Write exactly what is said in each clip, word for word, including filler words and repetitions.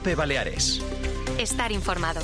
COPE Baleares. Estar informado.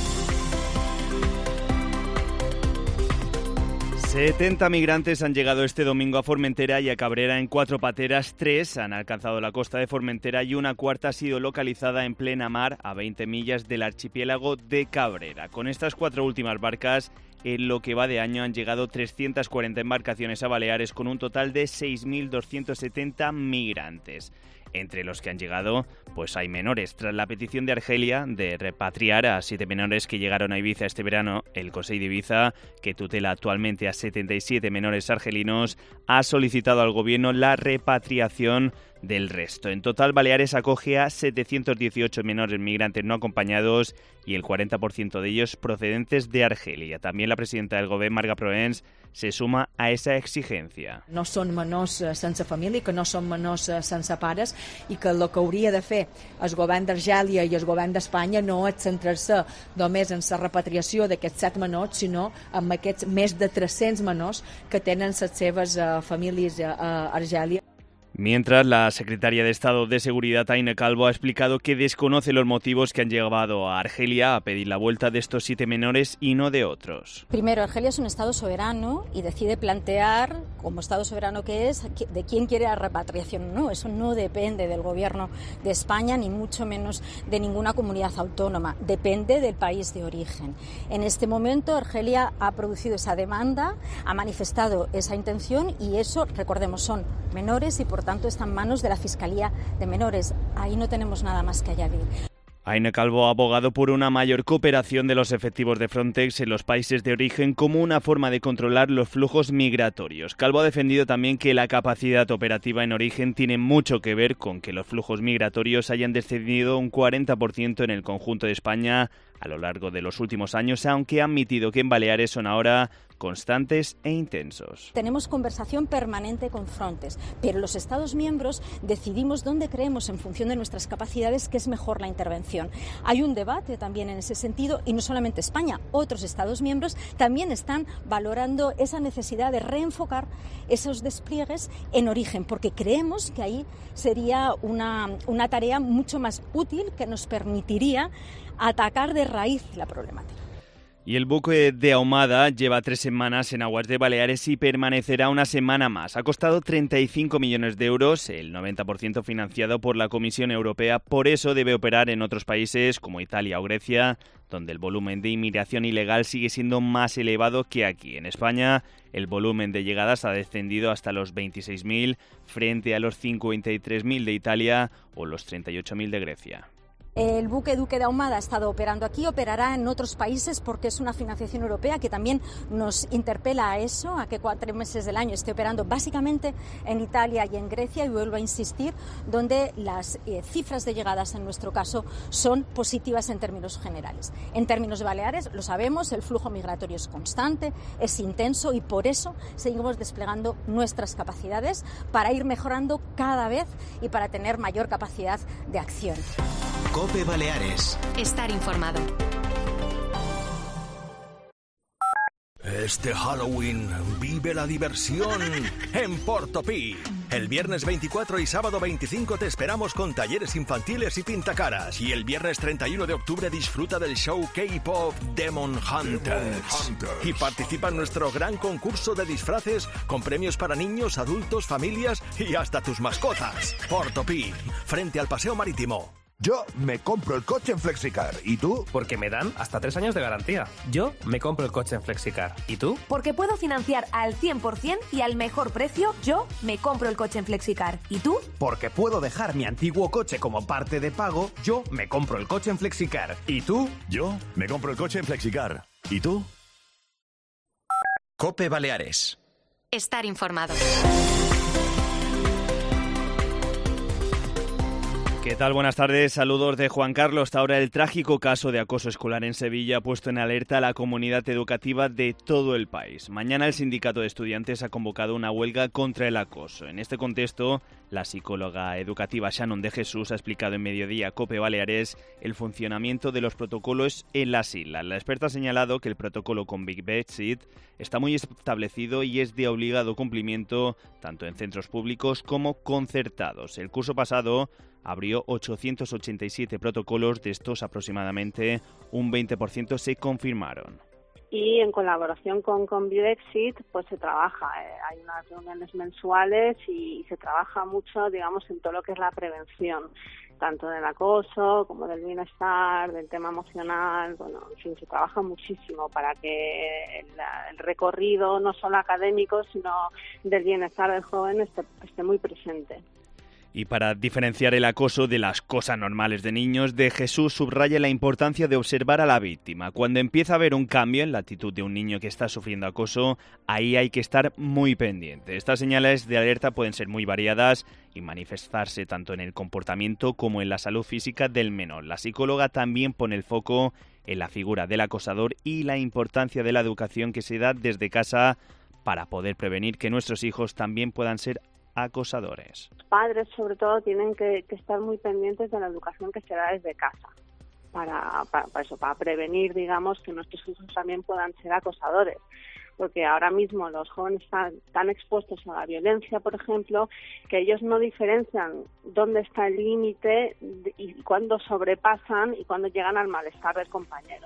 setenta migrantes han llegado este domingo a Formentera y a Cabrera en cuatro pateras. Tres han alcanzado la costa de Formentera y una cuarta ha sido localizada en plena mar a veinte millas del archipiélago de Cabrera. Con estas cuatro últimas barcas, en lo que va de año han llegado trescientas cuarenta embarcaciones a Baleares con un total de seis mil doscientos setenta migrantes. Entre los que han llegado, pues hay menores. Tras la petición de Argelia de repatriar a siete menores que llegaron a Ibiza este verano, el Consell de Ibiza, que tutela actualmente a setenta y siete menores argelinos, ha solicitado al gobierno la repatriación del resto. En total, Baleares acoge a setecientos dieciocho menores migrantes no acompañados y el cuarenta por ciento de ellos procedentes de Argelia. También la presidenta del Govern, Marga Proens, se suma a esa exigencia. No són menors sense família, que no són menors sense pares i que el que hauria de fer el govern d'Argèlia i el govern d'Espanya no és centrar-se només en la repatriació d'aquests set menors, sinó en aquests més de tres-cents menors que tenen les seves famílies a Argèlia. Mientras, la secretaria de Estado de Seguridad, Aina Calvo, ha explicado que desconoce los motivos que han llevado a Argelia a pedir la vuelta de estos siete menores y no de otros. Primero, Argelia es un Estado soberano y decide plantear, como Estado soberano que es, de quién quiere la repatriación. No, eso no depende del Gobierno de España, ni mucho menos de ninguna comunidad autónoma. Depende del país de origen. En este momento, Argelia ha producido esa demanda, ha manifestado esa intención y eso, recordemos, son menores y por Por tanto, está en manos de la Fiscalía de Menores. Ahí no tenemos nada más que añadir. Aina Calvo ha abogado por una mayor cooperación de los efectivos de Frontex en los países de origen como una forma de controlar los flujos migratorios. Calvo ha defendido también que la capacidad operativa en origen tiene mucho que ver con que los flujos migratorios hayan descendido un cuarenta por ciento en el conjunto de España a lo largo de los últimos años, aunque ha admitido que en Baleares son ahora constantes e intensos. Tenemos conversación permanente con Frontex, pero los Estados miembros decidimos dónde creemos en función de nuestras capacidades que es mejor la intervención. Hay un debate también en ese sentido y no solamente España, otros Estados miembros también están valorando esa necesidad de reenfocar esos despliegues en origen, porque creemos que ahí sería una, una tarea mucho más útil que nos permitiría atacar de raíz la problemática. Y el buque de Ahumada lleva tres semanas en aguas de Baleares y permanecerá una semana más. Ha costado treinta y cinco millones de euros, el noventa por ciento financiado por la Comisión Europea. Por eso debe operar en otros países como Italia o Grecia, donde el volumen de inmigración ilegal sigue siendo más elevado que aquí. En España, el volumen de llegadas ha descendido hasta los veintiséis mil frente a los cincuenta y tres mil de Italia o los treinta y ocho mil de Grecia. El buque Duque de Ahumada ha estado operando aquí, operará en otros países porque es una financiación europea que también nos interpela a eso, a que cuatro meses del año esté operando básicamente en Italia y en Grecia, y vuelvo a insistir, donde las eh, cifras de llegadas en nuestro caso son positivas en términos generales. En términos baleares, lo sabemos, el flujo migratorio es constante, es intenso y por eso seguimos desplegando nuestras capacidades para ir mejorando cada vez y para tener mayor capacidad de acción. COPE Baleares. Estar informado. Este Halloween vive la diversión en Portopí. El viernes veinticuatro y sábado veinticinco te esperamos con talleres infantiles y pintacaras. Y el viernes treinta y uno de octubre disfruta del show K-pop Demon Hunters. Hunters. Y participa en nuestro gran concurso de disfraces con premios para niños, adultos, familias y hasta tus mascotas. Portopí, frente al Paseo Marítimo. Yo me compro el coche en Flexicar. ¿Y tú? Porque me dan hasta tres años de garantía. Yo me compro el coche en Flexicar. ¿Y tú? Porque puedo financiar al cien por ciento y al mejor precio. Yo me compro el coche en Flexicar. ¿Y tú? Porque puedo dejar mi antiguo coche como parte de pago. Yo me compro el coche en Flexicar. ¿Y tú? Yo me compro el coche en Flexicar. ¿Y tú? COPE Baleares. Estar informado. ¿Qué tal? Buenas tardes. Saludos de Juan Carlos. Hasta ahora el trágico caso de acoso escolar en Sevilla ha puesto en alerta a la comunidad educativa de todo el país. Mañana el sindicato de estudiantes ha convocado una huelga contra el acoso. En este contexto, la psicóloga educativa Shannon de Jesús ha explicado en Mediodía COPE Baleares el funcionamiento de los protocolos en las islas. La experta ha señalado que el protocolo con Big Brexit está muy establecido y es de obligado cumplimiento tanto en centros públicos como concertados. El curso pasado, abrió ochocientos ochenta y siete protocolos, de estos aproximadamente un veinte por ciento se confirmaron. Y en colaboración con Convidexit, pues se trabaja, eh, hay unas reuniones mensuales y se trabaja mucho, digamos, en todo lo que es la prevención, tanto del acoso como del bienestar, del tema emocional, bueno, en fin, se trabaja muchísimo para que el, el recorrido no solo académico, sino del bienestar del joven esté, esté muy presente. Y para diferenciar el acoso de las cosas normales de niños, De Jesús subraya la importancia de observar a la víctima. Cuando empieza a haber un cambio en la actitud de un niño que está sufriendo acoso, ahí hay que estar muy pendiente. Estas señales de alerta pueden ser muy variadas y manifestarse tanto en el comportamiento como en la salud física del menor. La psicóloga también pone el foco en la figura del acosador y la importancia de la educación que se da desde casa para poder prevenir que nuestros hijos también puedan ser acosadores. Los padres, sobre todo, tienen que, que estar muy pendientes de la educación que se da desde casa para, para, para eso, para prevenir, digamos, que nuestros hijos también puedan ser acosadores. Porque ahora mismo los jóvenes están tan expuestos a la violencia, por ejemplo, que ellos no diferencian dónde está el límite y cuándo sobrepasan y cuándo llegan al malestar del compañero.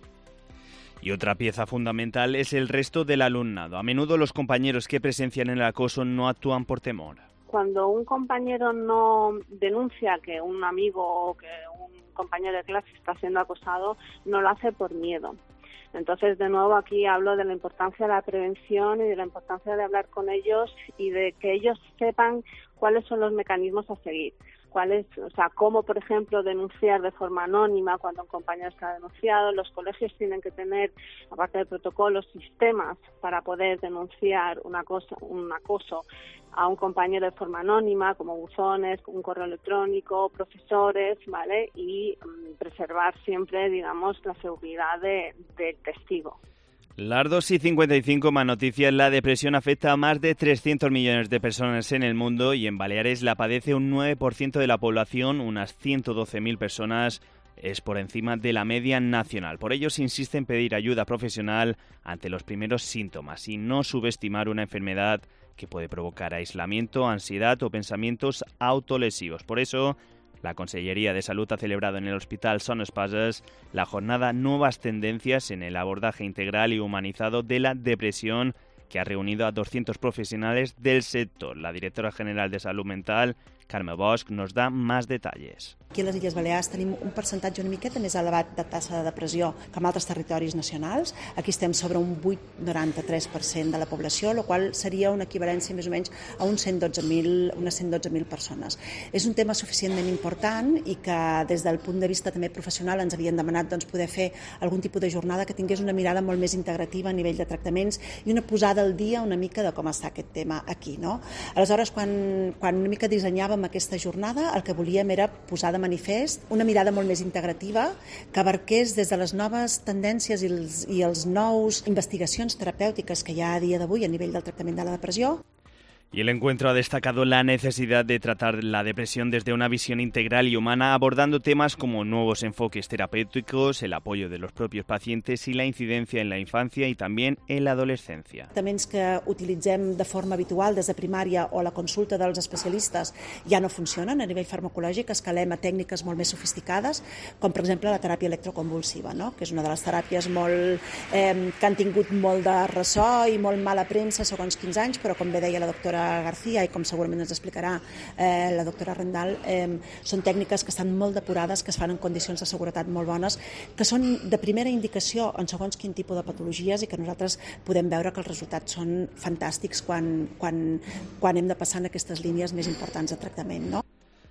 Y otra pieza fundamental es el resto del alumnado. A menudo los compañeros que presencian el acoso no actúan por temor. Cuando un compañero no denuncia que un amigo o que un compañero de clase está siendo acosado, no lo hace por miedo. Entonces, de nuevo, aquí hablo de la importancia de la prevención y de la importancia de hablar con ellos y de que ellos sepan cuáles son los mecanismos a seguir. Cuál es, o sea, cómo, por ejemplo, denunciar de forma anónima cuando un compañero está denunciado. Los colegios tienen que tener, aparte del protocolo, sistemas para poder denunciar un acoso, un acoso a un compañero de forma anónima, como buzones, un correo electrónico, profesores, ¿vale? Y um, preservar siempre, digamos, la seguridad de, del testigo. Las dos y cincuenta y cinco, más noticias. La depresión afecta a más de trescientos millones de personas en el mundo y en Baleares la padece un nueve por ciento de la población, unas ciento doce mil personas. Es por encima de la media nacional. Por ello se insiste en pedir ayuda profesional ante los primeros síntomas y no subestimar una enfermedad que puede provocar aislamiento, ansiedad o pensamientos autolesivos. Por eso, la Consellería de Salud ha celebrado en el Hospital Son Espases la jornada Nuevas Tendencias en el abordaje integral y humanizado de la depresión, que ha reunido a doscientos profesionales del sector. La directora general de Salud Mental, Carme Bosch, nos da más detalles. Aquí a les Illes Balears tenim un percentatge una miqueta més elevat de taxa de depressió que en altres territoris nacionals. Aquí estem sobre un vuit coma noranta-tres per cent de la població, el qual seria una equivalència més o menys a uns cent dotze mil, unes cent dotze mil persones. És un tema suficientment important i que des del punt de vista també professional ens havien demanat doncs, poder fer algun tipus de jornada que tingués una mirada molt més integrativa a nivell de tractaments i una posada al dia una mica de com està aquest tema aquí. No? Aleshores, quan, quan una mica dissenyàvem aquesta jornada, el que volíem era posar de manifest una mirada molt més integrativa que abarqués des de les noves tendències i els, i els nous investigacions terapèutiques que hi ha a dia d'avui a nivell del tractament de la depressió. Y el encuentro ha destacado la necesidad de tratar la depresión desde una visión integral y humana, abordando temas como nuevos enfoques terapéuticos, el apoyo de los propios pacientes y la incidencia en la infancia y también en la adolescencia. Tractaments que utilitzem de forma habitual des de primària o la consulta dels especialistes ja no funcionen a nivell farmacològic, escalem a tècniques molt més sofisticades, com per exemple la teràpia electroconvulsiva, no? Que és una de les teràpies molt, eh, que han tingut molt de ressò i molt mala premsa segons quins anys, però com bé deia la doctora García i com segurament ens explicarà eh, la doctora Rendal, eh, són tècniques que estan molt depurades, que es fan en condicions de seguretat molt bones, que són de primera indicació en segons quin tipus de patologies i que nosaltres podem veure que els resultats són fantàstics quan, quan, quan hem de passar en aquestes línies més importants de tractament, no?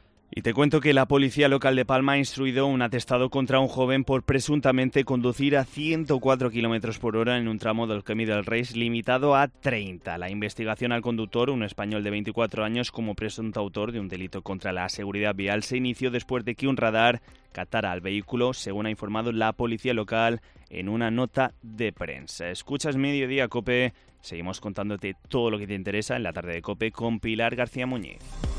Y te cuento que la policía local de Palma ha instruido un atestado contra un joven por presuntamente conducir a ciento cuatro kilómetros por hora en un tramo del Camí del Reis limitado a treinta. La investigación al conductor, un español de veinticuatro años, como presunto autor de un delito contra la seguridad vial, se inició después de que un radar captara al vehículo, según ha informado la policía local en una nota de prensa. Escuchas Mediodía COPE, seguimos contándote todo lo que te interesa en la tarde de COPE con Pilar García Muñiz.